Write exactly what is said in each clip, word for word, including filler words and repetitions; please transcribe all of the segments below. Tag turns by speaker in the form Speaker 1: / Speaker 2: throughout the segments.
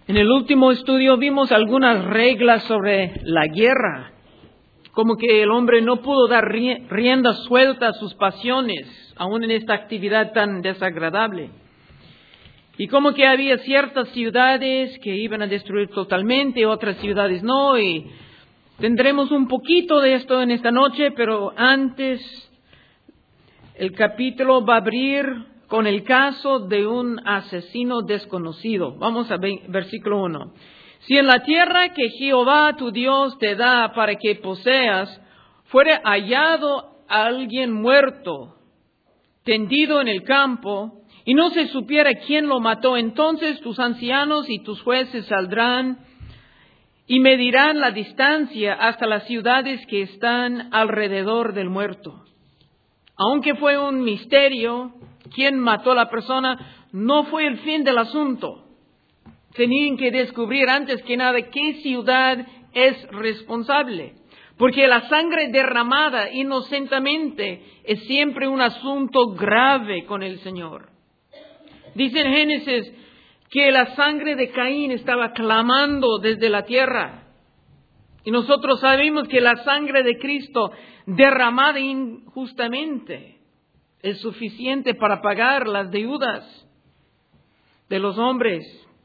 Speaker 1: En el último estudio vimos algunas reglas sobre la guerra, como que el hombre no pudo dar rienda suelta a sus pasiones, aún en esta actividad tan desagradable. Y como que había ciertas ciudades que iban a destruir totalmente, otras ciudades no, y tendremos un poquito de esto en esta noche, pero antes el capítulo va a abrir con el caso de un asesino desconocido. Vamos a ver, versículo uno. Si en la tierra que Jehová tu Dios te da para que poseas, fuere hallado alguien muerto, tendido en el campo, y no se supiera quién lo mató, entonces tus ancianos y tus jueces saldrán y medirán la distancia hasta las ciudades que están alrededor del muerto. Aunque fue un misterio quién mató a la persona, no fue el fin del asunto. Tenían que descubrir antes que nada qué ciudad es responsable, porque la sangre derramada inocentemente es siempre un asunto grave con el Señor. Dice en Génesis que la sangre de Caín estaba clamando desde la tierra. Y nosotros sabemos que la sangre de Cristo derramada injustamente es suficiente para pagar las deudas de los hombres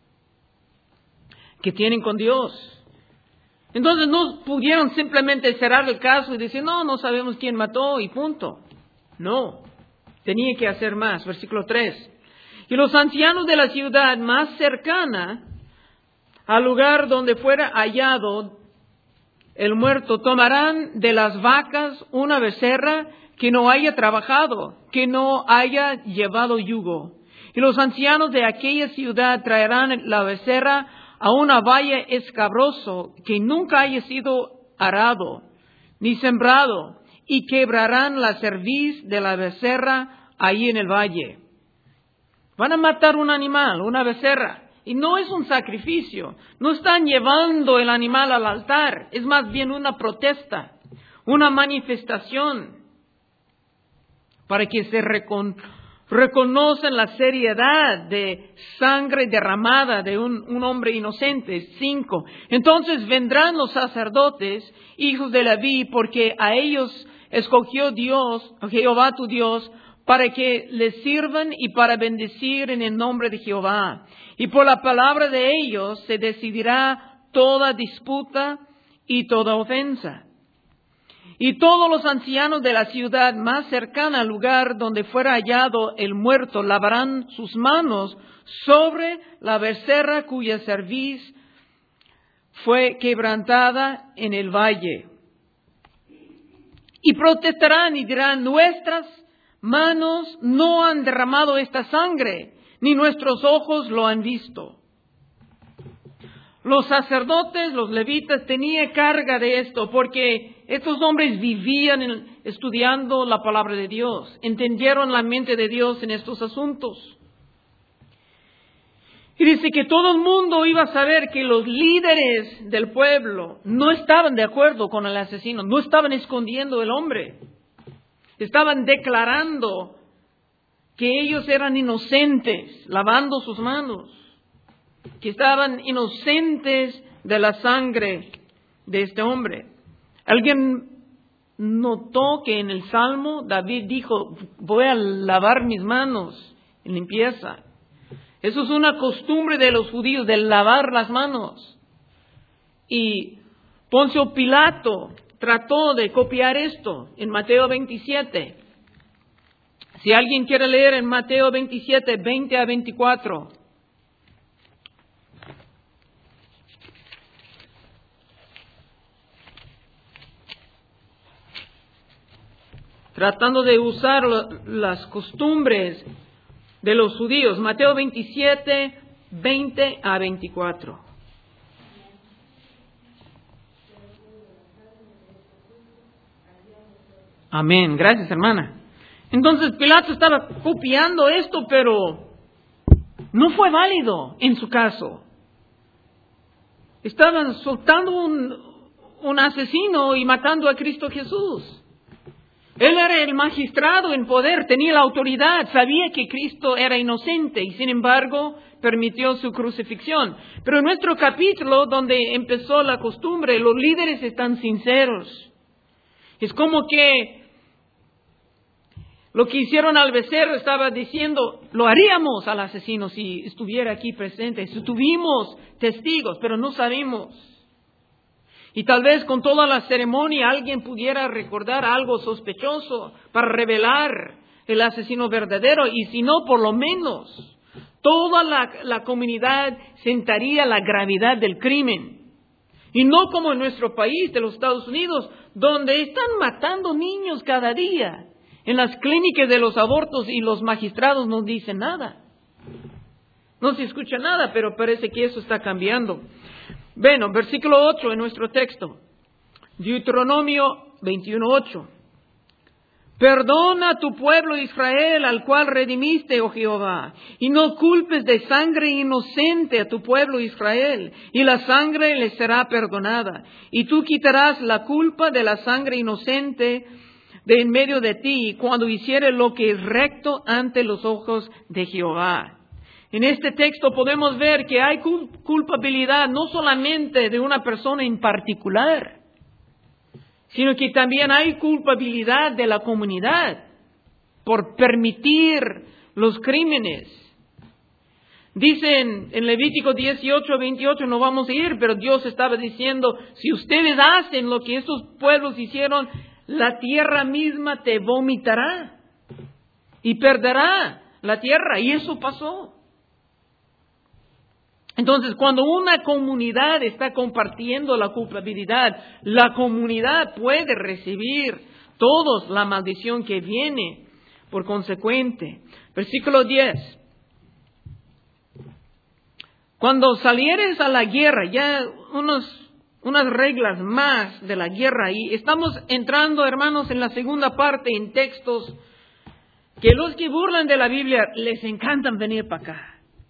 Speaker 1: que tienen con Dios. Entonces no pudieron simplemente cerrar el caso y decir, no, no sabemos quién mató y punto. No, tenía que hacer más. Versículo tres. Y los ancianos de la ciudad más cercana al lugar donde fuera hallado el muerto tomarán de las vacas una becerra que no haya trabajado, que no haya llevado yugo. Y los ancianos de aquella ciudad traerán la becerra a una valle escabroso que nunca haya sido arado ni sembrado, y quebrarán la cerviz de la becerra ahí en el valle. Van a matar un animal, una becerra, y no es un sacrificio. No están llevando el animal al altar, es más bien una protesta, una manifestación para que se recon, reconozcan la seriedad de sangre derramada de un, un hombre inocente. Cinco. Entonces vendrán los sacerdotes, hijos de Leví, porque a ellos escogió Dios, Jehová tu Dios, para que les sirvan y para bendecir en el nombre de Jehová. Y por la palabra de ellos se decidirá toda disputa y toda ofensa. Y todos los ancianos de la ciudad más cercana al lugar donde fuera hallado el muerto lavarán sus manos sobre la becerra cuya cerviz fue quebrantada en el valle. Y protestarán y dirán, nuestras manos no han derramado esta sangre, ni nuestros ojos lo han visto. Los sacerdotes, los levitas, tenían carga de esto, porque estos hombres vivían en, estudiando la palabra de Dios, entendieron la mente de Dios en estos asuntos. Y dice que todo el mundo iba a saber que los líderes del pueblo no estaban de acuerdo con el asesino, no estaban escondiendo el hombre. Estaban declarando que ellos eran inocentes, lavando sus manos, que estaban inocentes de la sangre de este hombre. Alguien notó que en el Salmo David dijo, voy a lavar mis manos en limpieza. Eso es una costumbre de los judíos, de lavar las manos. Y Poncio Pilato trató de copiar esto en Mateo veintisiete. Si alguien quiere leer en Mateo veintisiete, veinte a veinticuatro. Tratando de usar las costumbres de los judíos. Mateo veintisiete, veinte a veinticuatro. Amén. Gracias, hermana. Entonces Pilato estaba copiando esto, pero no fue válido en su caso. Estaban soltando un, un asesino y matando a Cristo Jesús. Él era el magistrado en poder, tenía la autoridad, sabía que Cristo era inocente y sin embargo permitió su crucifixión. Pero en nuestro capítulo, donde empezó la costumbre, los líderes están sinceros. Es como que lo que hicieron al becerro estaba diciendo, lo haríamos al asesino si estuviera aquí presente, si tuvimos testigos, pero no sabemos. Y tal vez con toda la ceremonia alguien pudiera recordar algo sospechoso para revelar el asesino verdadero. Y si no, por lo menos toda la, la comunidad sentaría la gravedad del crimen. Y no como en nuestro país, de los Estados Unidos, donde están matando niños cada día. En las clínicas de los abortos y los magistrados no dicen nada. No se escucha nada, pero parece que eso está cambiando. Bueno, versículo ocho en nuestro texto. Deuteronomio veintiuno ocho. Perdona a tu pueblo Israel, al cual redimiste, oh Jehová, y no culpes de sangre inocente a tu pueblo Israel, y la sangre le será perdonada. Y tú quitarás la culpa de la sangre inocente de en medio de ti, cuando hiciere lo que es recto ante los ojos de Jehová. En este texto podemos ver que hay culpabilidad no solamente de una persona en particular, sino que también hay culpabilidad de la comunidad por permitir los crímenes. Dicen en Levítico dieciocho, veintiocho, no vamos a ir, pero Dios estaba diciendo, si ustedes hacen lo que estos pueblos hicieron, la tierra misma te vomitará y perderá la tierra. Y eso pasó. Entonces, cuando una comunidad está compartiendo la culpabilidad, la comunidad puede recibir todos la maldición que viene por consecuente. Versículo diez. Cuando salieres a la guerra, ya unos, unas reglas más de la guerra, y estamos entrando, hermanos, en la segunda parte, en textos que los que burlan de la Biblia les encantan venir para acá.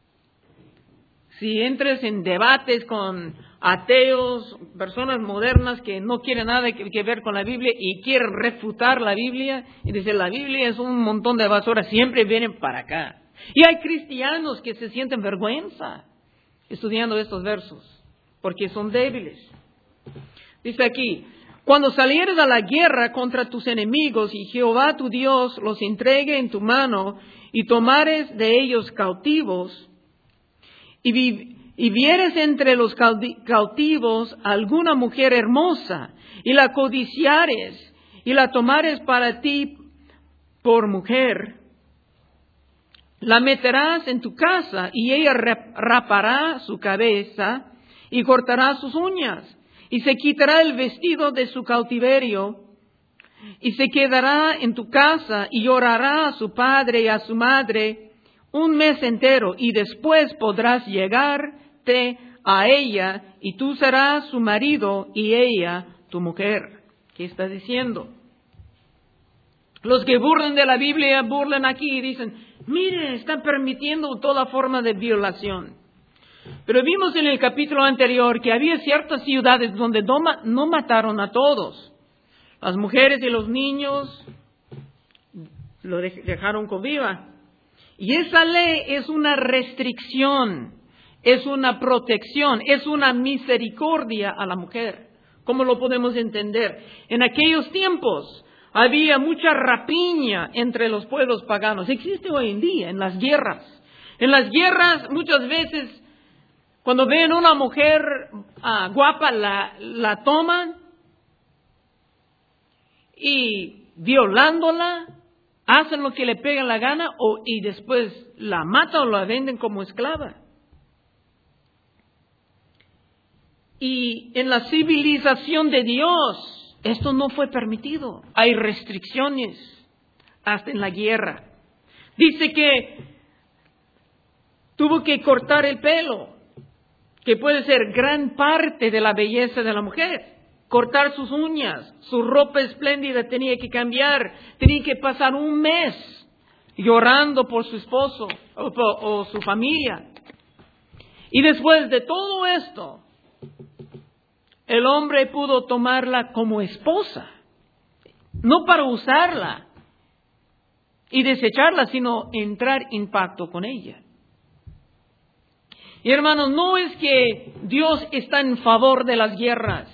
Speaker 1: Si entres en debates con ateos, personas modernas que no quieren nada que, que ver con la Biblia y quieren refutar la Biblia y dicen la Biblia es un montón de basura, siempre vienen para acá. Y hay cristianos que se sienten vergüenza estudiando estos versos porque son débiles. Dice aquí, cuando salieres a la guerra contra tus enemigos y Jehová tu Dios los entregue en tu mano y tomares de ellos cautivos, Y, vi, y vieres entre los cautivos alguna mujer hermosa, y la codiciares, y la tomares para ti por mujer, la meterás en tu casa, y ella rapará su cabeza, y cortará sus uñas, y se quitará el vestido de su cautiverio, y se quedará en tu casa, y llorará a su padre y a su madre, un mes entero, y después podrás llegarte a ella, y tú serás su marido, y ella tu mujer. ¿Qué está diciendo? Los que burlan de la Biblia, burlan aquí y dicen, miren, están permitiendo toda forma de violación. Pero vimos en el capítulo anterior que había ciertas ciudades donde no, no mataron a todos. Las mujeres y los niños lo dejaron con vida. Y esa ley es una restricción, es una protección, es una misericordia a la mujer. ¿Cómo lo podemos entender? En aquellos tiempos había mucha rapiña entre los pueblos paganos. Existe hoy en día en las guerras. En las guerras muchas veces cuando ven una mujer uh, guapa la, la toman y violándola hacen lo que le pegan la gana o, y después la matan o la venden como esclava. Y en la civilización de Dios esto no fue permitido. Hay restricciones hasta en la guerra. Dice que tuvo que cortar el pelo, que puede ser gran parte de la belleza de la mujer. Cortar sus uñas, su ropa espléndida tenía que cambiar, tenía que pasar un mes llorando por su esposo o, o su familia. Y después de todo esto, el hombre pudo tomarla como esposa. No para usarla y desecharla, sino entrar en pacto con ella. Y hermanos, no es que Dios está en favor de las guerras,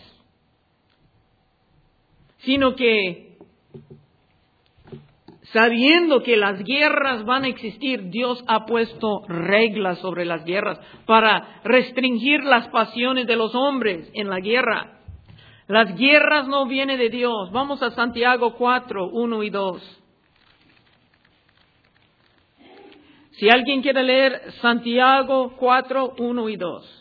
Speaker 1: sino que sabiendo que las guerras van a existir, Dios ha puesto reglas sobre las guerras para restringir las pasiones de los hombres en la guerra. Las guerras no vienen de Dios. Vamos a Santiago cuatro, uno y dos. Si alguien quiere leer Santiago cuatro, uno y dos.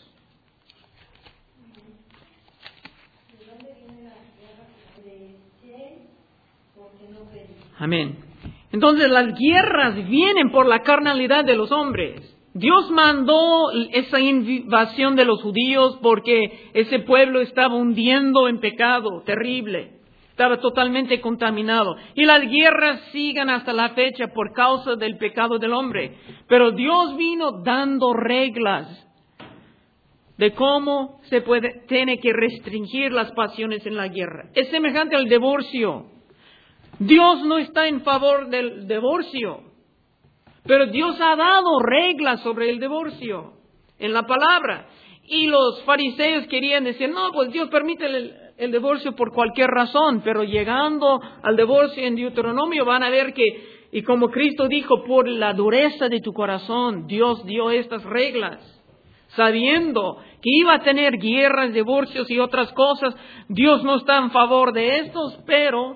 Speaker 1: Amén. Entonces las guerras vienen por la carnalidad de los hombres. Dios mandó esa invasión de los judíos porque ese pueblo estaba hundiendo en pecado terrible. Estaba totalmente contaminado. Y las guerras siguen hasta la fecha por causa del pecado del hombre. Pero Dios vino dando reglas de cómo se puede, tiene que restringir las pasiones en la guerra. Es semejante al divorcio. Dios no está en favor del divorcio, pero Dios ha dado reglas sobre el divorcio en la palabra. Y los fariseos querían decir, no, pues Dios permite el, el divorcio por cualquier razón, pero llegando al divorcio en Deuteronomio van a ver que, y como Cristo dijo, por la dureza de tu corazón, Dios dio estas reglas. Sabiendo que iba a tener guerras, divorcios y otras cosas, Dios no está en favor de estos, pero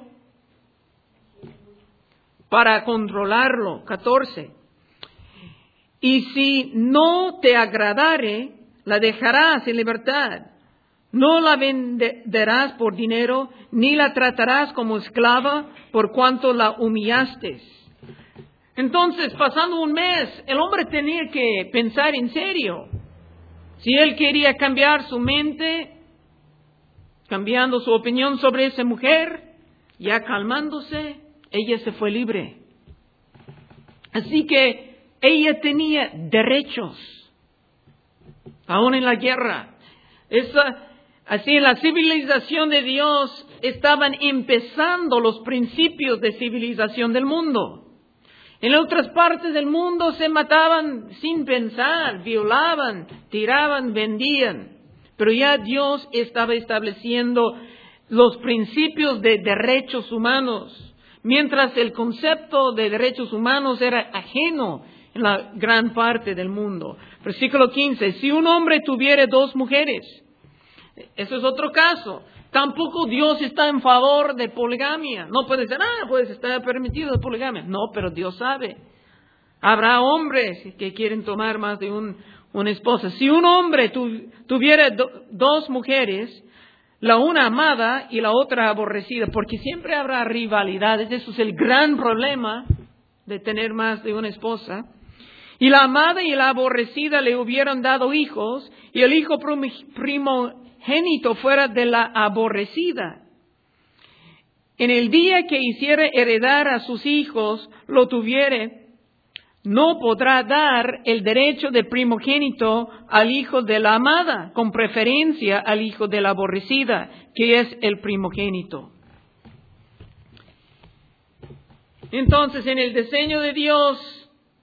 Speaker 1: para controlarlo. catorce. Y si no te agradare, la dejarás en libertad. No la venderás por dinero, ni la tratarás como esclava, por cuanto la humillaste. Entonces, pasando un mes, el hombre tenía que pensar en serio. Si él quería cambiar su mente, cambiando su opinión sobre esa mujer, ya calmándose, ella se fue libre. Así que ella tenía derechos, aún en la guerra. Esa, así en la civilización de Dios estaban empezando los principios de civilización del mundo. En otras partes del mundo se mataban sin pensar, violaban, tiraban, vendían. Pero ya Dios estaba estableciendo los principios de derechos humanos, mientras el concepto de derechos humanos era ajeno en la gran parte del mundo. Versículo quince, si un hombre tuviere dos mujeres, eso es otro caso. Tampoco Dios está en favor de poligamia. No puede ser, ah, pues está permitido la poligamia. No, pero Dios sabe. Habrá hombres que quieren tomar más de un, una esposa. Si un hombre tu, tuviera do, dos mujeres, la una amada y la otra aborrecida, porque siempre habrá rivalidades. Eso es el gran problema de tener más de una esposa. Y la amada y la aborrecida le hubieran dado hijos, y el hijo primogénito fuera de la aborrecida. En el día que hiciere heredar a sus hijos, lo tuviere, no podrá dar el derecho de primogénito al hijo de la amada, con preferencia al hijo de la aborrecida, que es el primogénito. Entonces, en el diseño de Dios,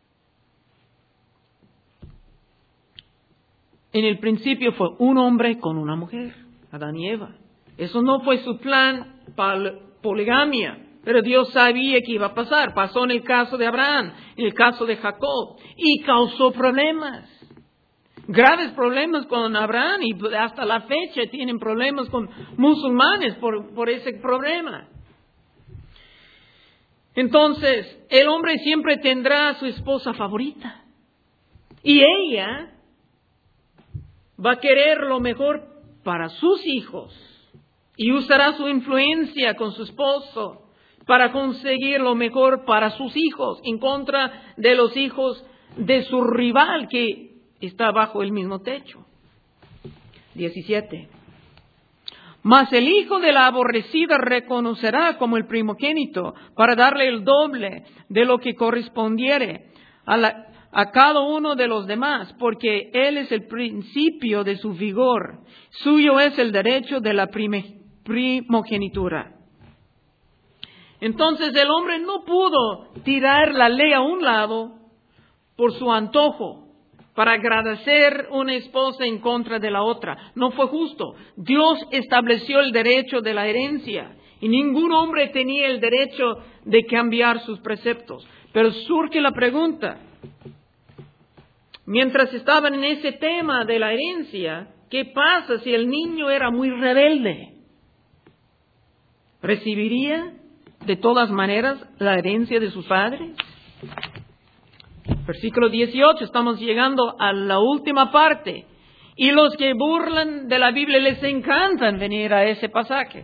Speaker 1: en el principio fue un hombre con una mujer, Adán y Eva. Eso no fue su plan para poligamia, pero Dios sabía que iba a pasar. Pasó en el caso de Abraham, en el caso de Jacob, y causó problemas. Graves problemas con Abraham, y hasta la fecha tienen problemas con musulmanes por, por ese problema. Entonces, el hombre siempre tendrá a su esposa favorita. Y ella va a querer lo mejor para sus hijos y usará su influencia con su esposo para conseguir lo mejor para sus hijos en contra de los hijos de su rival que está bajo el mismo techo. diecisiete. Mas el hijo de la aborrecida reconocerá como el primogénito para darle el doble de lo que correspondiere a la a cada uno de los demás, porque él es el principio de su vigor. Suyo es el derecho de la primogenitura. Entonces el hombre no pudo tirar la ley a un lado por su antojo, para agradecer una esposa en contra de la otra. No fue justo. Dios estableció el derecho de la herencia y ningún hombre tenía el derecho de cambiar sus preceptos. Pero surge la pregunta, mientras estaban en ese tema de la herencia, ¿qué pasa si el niño era muy rebelde? ¿Recibiría de todas maneras la herencia de sus padres? Versículo dieciocho, estamos llegando a la última parte. Y los que burlan de la Biblia les encantan venir a ese pasaje.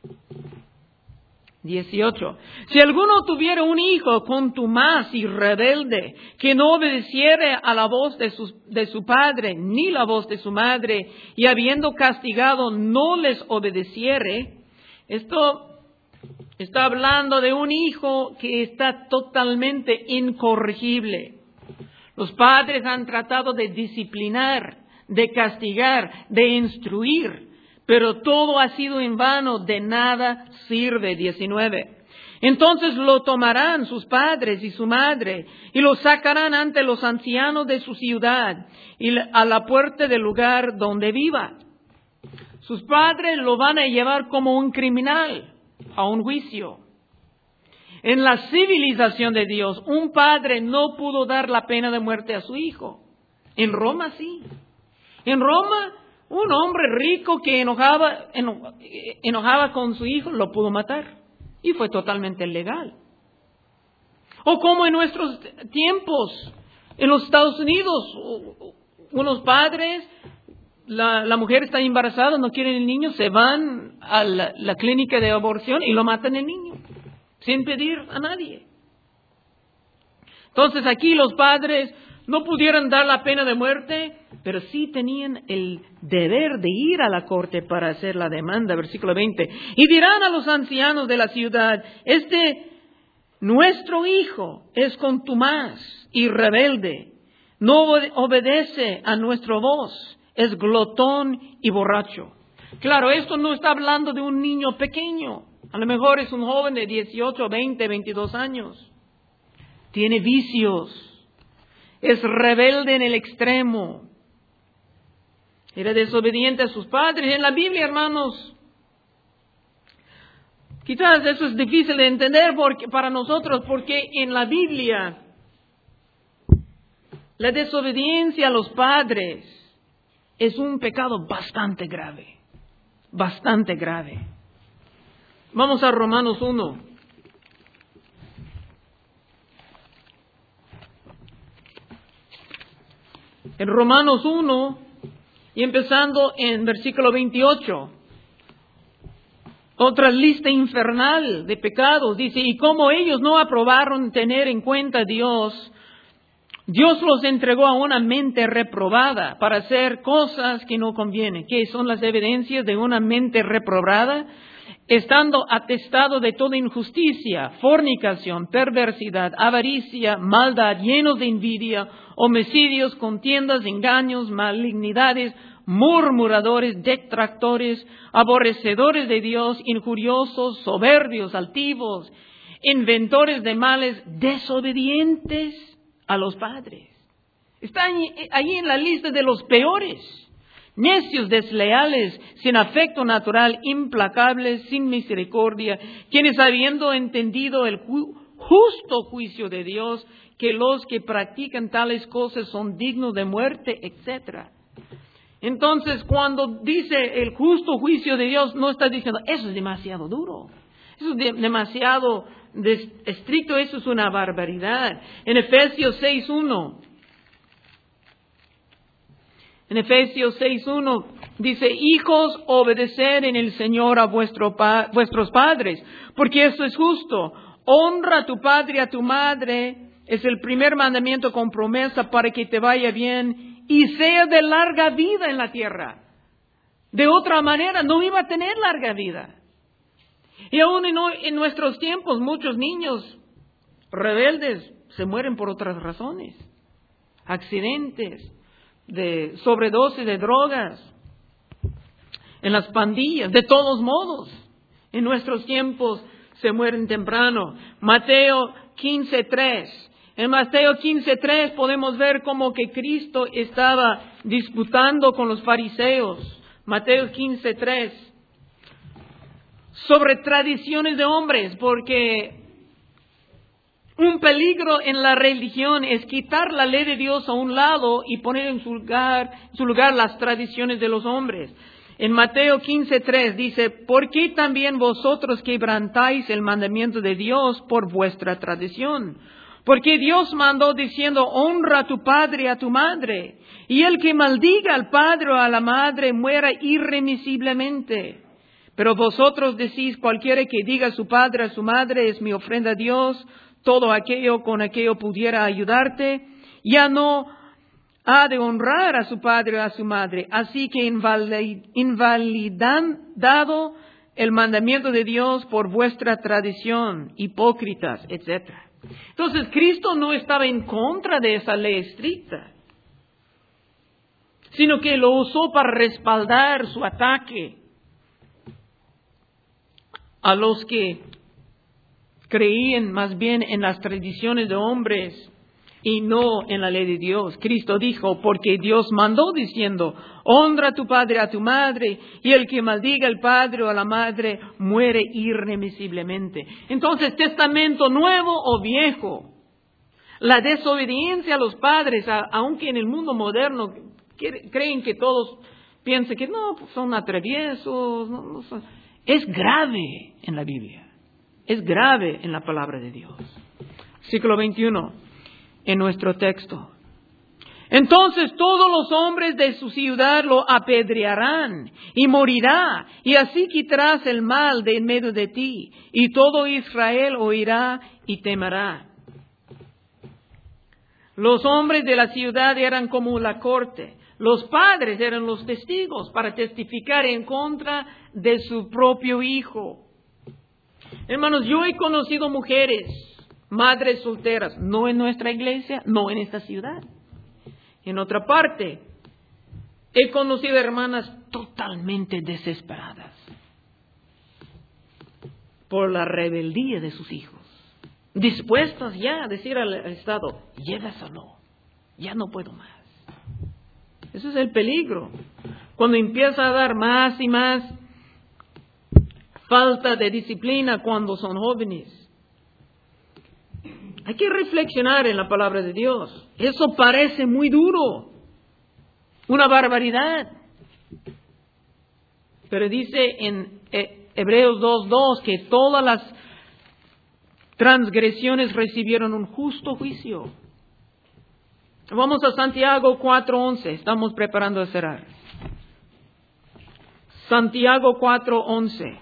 Speaker 1: dieciocho. Si alguno tuviera un hijo contumaz y rebelde, que no obedeciere a la voz de su, de su padre, ni la voz de su madre, y habiendo castigado no les obedeciere, esto está hablando de un hijo que está totalmente incorregible. Los padres han tratado de disciplinar, de castigar, de instruir, pero todo ha sido en vano, de nada sirve. diecinueve. Entonces lo tomarán sus padres y su madre, y lo sacarán ante los ancianos de su ciudad, y a la puerta del lugar donde viva. Sus padres lo van a llevar como un criminal a un juicio. En la civilización de Dios, un padre no pudo dar la pena de muerte a su hijo. En Roma sí. En Roma, un hombre rico que enojaba, eno, enojaba con su hijo lo pudo matar. Y fue totalmente legal. O como en nuestros tiempos, en los Estados Unidos, unos padres, la, la mujer está embarazada, no quieren el niño, se van a la, la clínica de aborción y lo matan el niño, sin pedir a nadie. Entonces aquí los padres no pudieron dar la pena de muerte, pero sí tenían el deber de ir a la corte para hacer la demanda. Versículo veinte. Y dirán a los ancianos de la ciudad, este nuestro hijo es contumaz y rebelde, no obedece a nuestra voz, es glotón y borracho. Claro, esto no está hablando de un niño pequeño. A lo mejor es un joven de dieciocho, veinte, veintidós años. Tiene vicios. Es rebelde en el extremo. Era desobediente a sus padres. En la Biblia, hermanos, quizás eso es difícil de entender porque, para nosotros, porque en la Biblia la desobediencia a los padres es un pecado bastante grave. Bastante grave. Vamos a Romanos uno. En Romanos uno, y empezando en versículo veintiocho, otra lista infernal de pecados, dice, y como ellos no aprobaron tener en cuenta a Dios, Dios los entregó a una mente reprobada para hacer cosas que no convienen. ¿Qué son las evidencias de una mente reprobada? Estando atestado de toda injusticia, fornicación, perversidad, avaricia, maldad, llenos de envidia, homicidios, contiendas, engaños, malignidades, murmuradores, detractores, aborrecedores de Dios, injuriosos, soberbios, altivos, inventores de males, desobedientes a los padres. Están ahí en la lista de los peores. Necios, desleales, sin afecto natural, implacables, sin misericordia, quienes habiendo entendido el ju- justo juicio de Dios, que los que practican tales cosas son dignos de muerte, etcétera. Entonces, cuando dice el justo juicio de Dios, no está diciendo, eso es demasiado duro, eso es de- demasiado des- estricto, eso es una barbaridad. En Efesios seis uno, En Efesios seis uno dice, hijos, obedeced en el Señor a vuestro pa- vuestros padres, porque eso es justo. Honra a tu padre y a tu madre, es el primer mandamiento con promesa para que te vaya bien y sea de larga vida en la tierra. De otra manera, no iba a tener larga vida. Y aún en, hoy, en nuestros tiempos, muchos niños rebeldes se mueren por otras razones. Accidentes, de sobredosis de drogas, en las pandillas. De todos modos, en nuestros tiempos se mueren temprano. Mateo quince tres. En Mateo quince tres podemos ver como que Cristo estaba disputando con los fariseos. Mateo quince tres. Sobre tradiciones de hombres, porque un peligro en la religión es quitar la ley de Dios a un lado y poner en su lugar, en su lugar las tradiciones de los hombres. En Mateo quince tres dice, ¿por qué también vosotros quebrantáis el mandamiento de Dios por vuestra tradición? Porque Dios mandó diciendo, honra a tu padre y a tu madre, y el que maldiga al padre o a la madre muera irremisiblemente. Pero vosotros decís, cualquiera que diga a su padre o a su madre es mi ofrenda a Dios, todo aquello con aquello pudiera ayudarte, ya no ha de honrar a su padre o a su madre. Así que invalidan dado el mandamiento de Dios por vuestra tradición, hipócritas, etcétera. Entonces, Cristo no estaba en contra de esa ley estricta, sino que lo usó para respaldar su ataque a los que creían más bien en las tradiciones de hombres y no en la ley de Dios. Cristo dijo, porque Dios mandó diciendo, honra a tu padre y a tu madre, y el que maldiga al padre o a la madre muere irremisiblemente. Entonces, testamento nuevo o viejo, la desobediencia a los padres, a, aunque en el mundo moderno creen que todos piensan que no, pues son atraviesos, no, no son, es grave en la Biblia, es grave en la palabra de Dios. Versículo veintiuno. En nuestro texto. Entonces todos los hombres de su ciudad lo apedrearán y morirá, y así quitarás el mal de en medio de ti, y todo Israel oirá y temerá. Los hombres de la ciudad eran como la corte, los padres eran los testigos para testificar en contra de su propio hijo. Hermanos, yo he conocido mujeres, madres solteras, no en nuestra iglesia, no en esta ciudad. En otra parte, he conocido hermanas totalmente desesperadas por la rebeldía de sus hijos, dispuestas ya a decir al Estado, llévaselo, ya no puedo más. Ese es el peligro. Cuando empieza a dar más y más falta de disciplina cuando son jóvenes. Hay que reflexionar en la palabra de Dios. Eso parece muy duro, una barbaridad. Pero dice en Hebreos dos dos que todas las transgresiones recibieron un justo juicio. Vamos a Santiago cuatro once, estamos preparando a cerrar. Santiago cuatro once.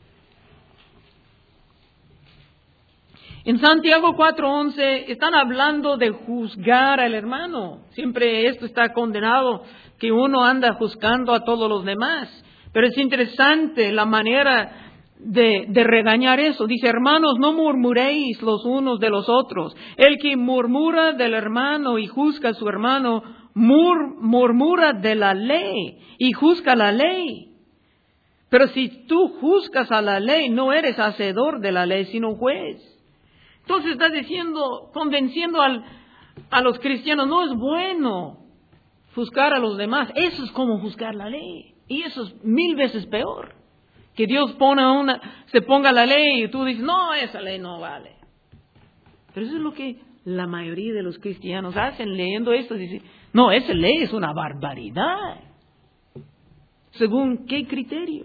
Speaker 1: En Santiago cuatro once están hablando de juzgar al hermano. Siempre esto está condenado, que uno anda juzgando a todos los demás. Pero es interesante la manera de, de regañar eso. Dice, hermanos, no murmuréis los unos de los otros. El que murmura del hermano y juzga a su hermano, mur, murmura de la ley y juzga la ley. Pero si tú juzgas a la ley, no eres hacedor de la ley, sino juez. Entonces está diciendo, convenciendo al, a los cristianos, no es bueno juzgar a los demás. Eso es como juzgar la ley. Y eso es mil veces peor. Que Dios pone una, se ponga la ley y tú dices, no, esa ley no vale. Pero eso es lo que la mayoría de los cristianos hacen leyendo esto. Dicen, no, esa ley es una barbaridad. ¿Según qué criterio?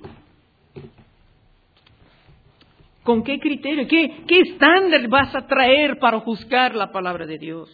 Speaker 1: ¿Con qué criterio? ¿Qué, qué estándar vas a traer para juzgar la palabra de Dios?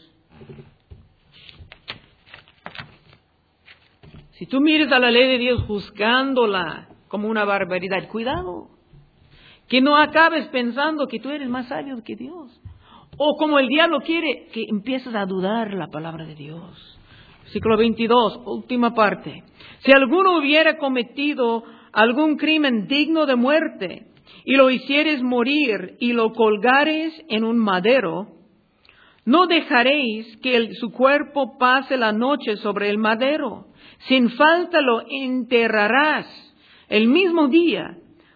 Speaker 1: Si tú mires a la ley de Dios juzgándola como una barbaridad, cuidado. Que no acabes pensando que tú eres más sabio que Dios. O como el diablo quiere, que empieces a dudar la palabra de Dios. Versículo veintidós, última parte. Si alguno hubiera cometido algún crimen digno de muerte, y lo hicieres morir y lo colgares en un madero, no dejaréis que el, su cuerpo pase la noche sobre el madero. Sin falta lo enterrarás el mismo día,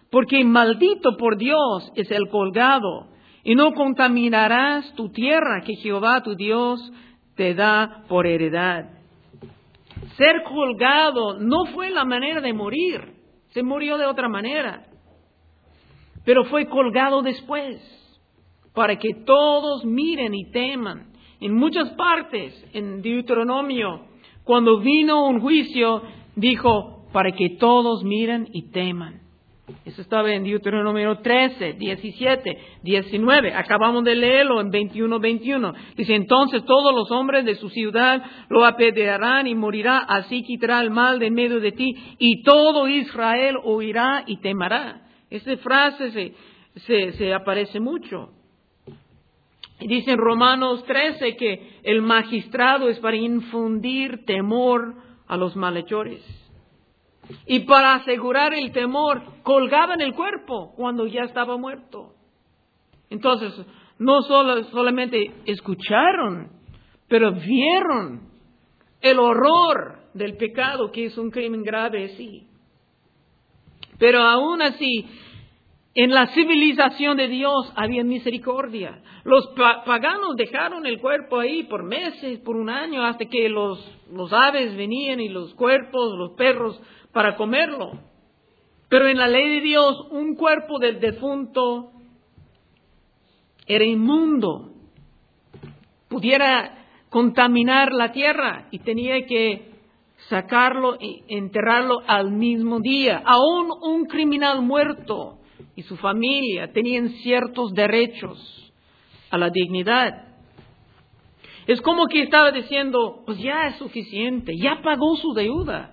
Speaker 1: porque maldito por Dios es el colgado, y no contaminarás tu tierra que Jehová tu Dios te da por heredad. Ser colgado no fue la manera de morir, se murió de otra manera, pero fue colgado después, para que todos miren y teman. En muchas partes, en Deuteronomio, cuando vino un juicio, dijo, para que todos miren y teman. Eso estaba en Deuteronomio trece, diecisiete, diecinueve. Acabamos de leerlo en veintiuno, veintiuno. Dice, entonces todos los hombres de su ciudad lo apedrearán y morirá, así quitará el mal de en medio de ti, y todo Israel oirá y temerá. Esa frase se, se, se aparece mucho. Dice en Romanos trece que el magistrado es para infundir temor a los malhechores. Y para asegurar el temor, colgaban el cuerpo cuando ya estaba muerto. Entonces, no solo, solamente escucharon, pero vieron el horror del pecado, que es un crimen grave, sí. Pero aún así, en la civilización de Dios había misericordia. Los paganos dejaron el cuerpo ahí por meses, por un año, hasta que los, los aves venían y los cuerpos, los perros, para comerlo. Pero en la ley de Dios, un cuerpo del defunto era inmundo. Pudiera contaminar la tierra y tenía que sacarlo e enterrarlo al mismo día. Aún un criminal muerto y su familia tenían ciertos derechos a la dignidad. Es como que estaba diciendo, pues ya es suficiente, ya pagó su deuda.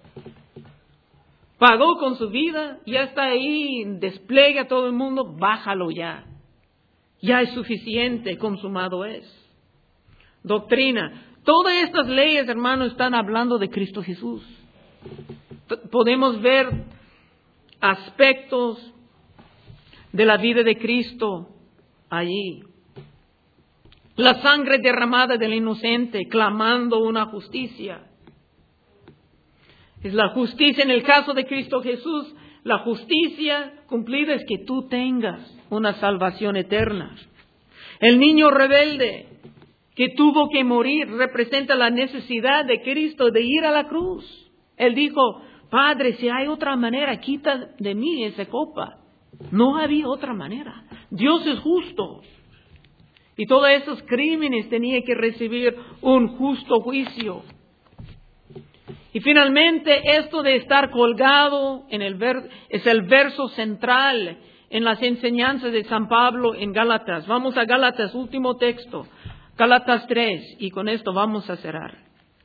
Speaker 1: Pagó con su vida, ya está ahí, despliega a todo el mundo, bájalo ya. Ya es suficiente, consumado es. Doctrina. Todas estas leyes, hermanos, están hablando de Cristo Jesús. Podemos ver aspectos de la vida de Cristo allí. La sangre derramada del inocente, clamando una justicia. Es la justicia en el caso de Cristo Jesús. La justicia cumplida es que tú tengas una salvación eterna. El niño rebelde que tuvo que morir representa la necesidad de Cristo de ir a la cruz. Él dijo, Padre, si hay otra manera, quita de mí esa copa. No había otra manera. Dios es justo. Y todos esos crímenes tenían que recibir un justo juicio. Y finalmente, esto de estar colgado en el ver, es el verso central en las enseñanzas de San Pablo en Gálatas. Vamos a Gálatas, último texto. Gálatas tres, y con esto vamos a cerrar.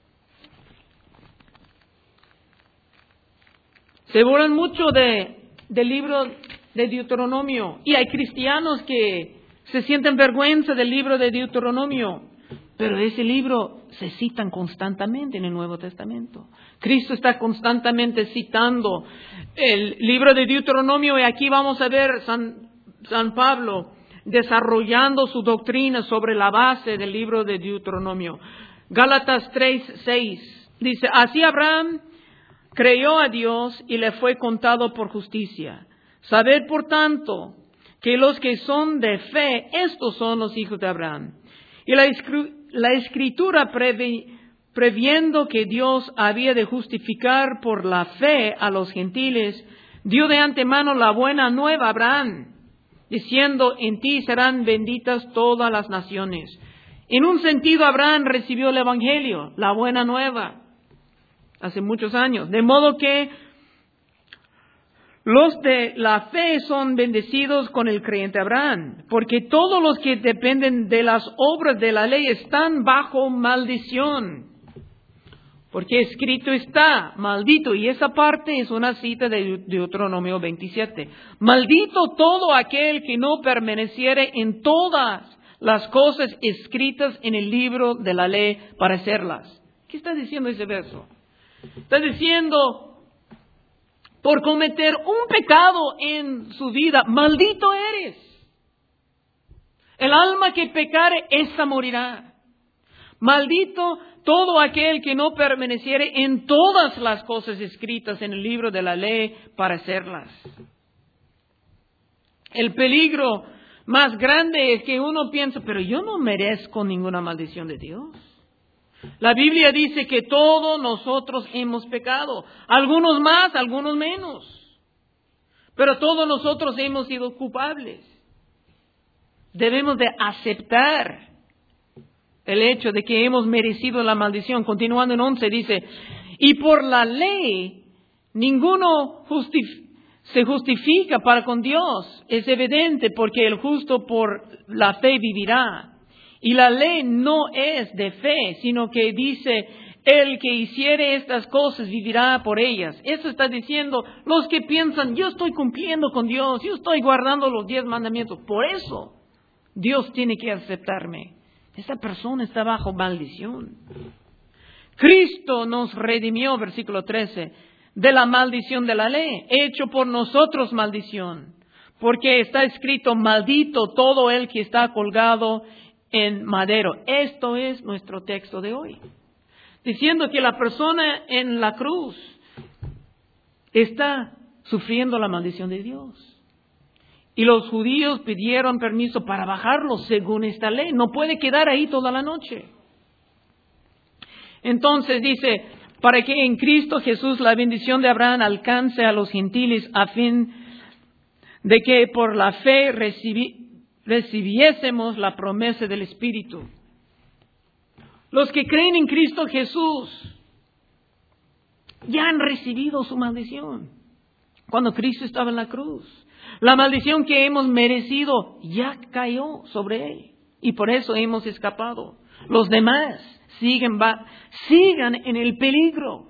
Speaker 1: Se burlan mucho de, del libro de Deuteronomio. Y hay cristianos que se sienten vergüenza del libro de Deuteronomio. Pero ese libro se citan constantemente en el Nuevo Testamento. Cristo está constantemente citando el libro de Deuteronomio y aquí vamos a ver San, San Pablo desarrollando su doctrina sobre la base del libro de Deuteronomio. Gálatas tres, seis dice, así Abraham creyó a Dios y le fue contado por justicia. Sabed por tanto que los que son de fe, estos son los hijos de Abraham. Y la, la Escritura previ, previendo que Dios había de justificar por la fe a los gentiles, dio de antemano la buena nueva a Abraham, diciendo, en ti serán benditas todas las naciones. En un sentido, Abraham recibió el Evangelio, la buena nueva, hace muchos años. De modo que los de la fe son bendecidos con el creyente Abraham, porque todos los que dependen de las obras de la ley están bajo maldición. Porque escrito está, maldito, y esa parte es una cita de Deuteronomio veintisiete. Maldito todo aquel que no permaneciere en todas las cosas escritas en el libro de la ley para hacerlas. ¿Qué está diciendo ese verso? Está diciendo, por cometer un pecado en su vida, maldito eres. El alma que pecare, esa morirá. Maldito todo aquel que no permaneciere en todas las cosas escritas en el libro de la ley para hacerlas. El peligro más grande es que uno piensa, pero yo no merezco ninguna maldición de Dios. La Biblia dice que todos nosotros hemos pecado, algunos más, algunos menos, pero todos nosotros hemos sido culpables. Debemos de aceptar el hecho de que hemos merecido la maldición. Continuando en once dice, y por la ley ninguno justif- se justifica para con Dios. Es evidente porque el justo por la fe vivirá. Y la ley no es de fe, sino que dice, el que hiciere estas cosas vivirá por ellas. Eso está diciendo los que piensan, yo estoy cumpliendo con Dios, yo estoy guardando los diez mandamientos. Por eso Dios tiene que aceptarme. Esta persona está bajo maldición. Cristo nos redimió, versículo trece, de la maldición de la ley, hecho por nosotros maldición, porque está escrito, maldito todo el que está colgado en madero. Esto es nuestro texto de hoy, diciendo que la persona en la cruz está sufriendo la maldición de Dios. Y los judíos pidieron permiso para bajarlo según esta ley. No puede quedar ahí toda la noche. Entonces dice, para que en Cristo Jesús la bendición de Abraham alcance a los gentiles a fin de que por la fe recibi- recibiésemos la promesa del Espíritu. Los que creen en Cristo Jesús ya han recibido su maldición cuando Cristo estaba en la cruz. La maldición que hemos merecido ya cayó sobre él y por eso hemos escapado. Los demás siguen, va, sigan en el peligro.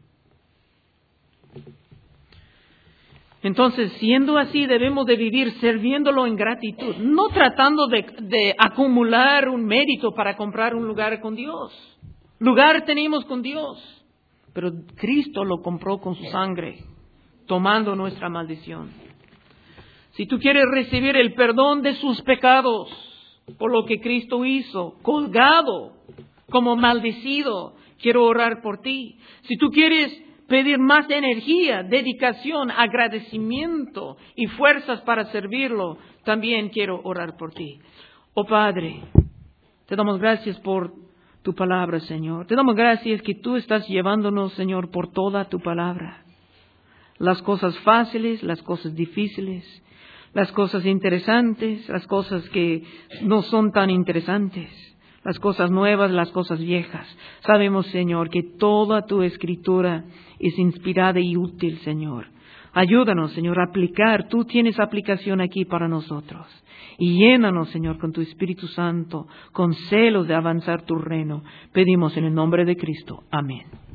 Speaker 1: Entonces, siendo así, debemos de vivir sirviéndolo en gratitud, no tratando de, de acumular un mérito para comprar un lugar con Dios. Lugar tenemos con Dios, pero Cristo lo compró con su sangre, tomando nuestra maldición. Si tú quieres recibir el perdón de sus pecados por lo que Cristo hizo, colgado, como maldecido, quiero orar por ti. Si tú quieres pedir más energía, dedicación, agradecimiento y fuerzas para servirlo, también quiero orar por ti. Oh Padre, te damos gracias por tu palabra, Señor. Te damos gracias que tú estás llevándonos, Señor, por toda tu palabra. Las cosas fáciles, las cosas difíciles, las cosas interesantes, las cosas que no son tan interesantes, las cosas nuevas, las cosas viejas. Sabemos, Señor, que toda tu escritura es inspirada y útil, Señor. Ayúdanos, Señor, a aplicar. Tú tienes aplicación aquí para nosotros. Y llénanos, Señor, con tu Espíritu Santo, con celos de avanzar tu reino. Pedimos en el nombre de Cristo. Amén.